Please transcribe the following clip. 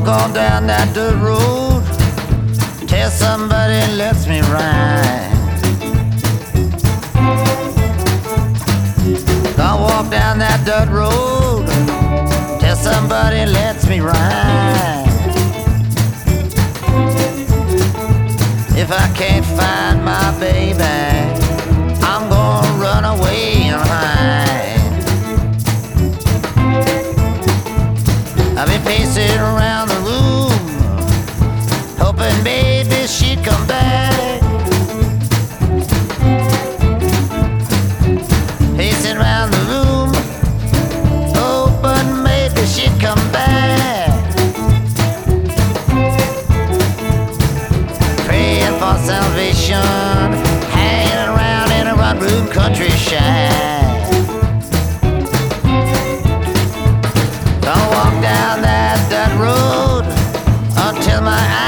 walk on down that dirt road till somebody lets me ride. Gonna walk down that dirt road till somebody lets me ride. If I can't find my baby, I'm gonna run away and hide. I've been pacing around the room, hoping maybe she'd come back. Pacing around the room, hoping maybe she'd come back. Praying for salvation, hanging around in a one-room country shack. Gonna walk down that road until my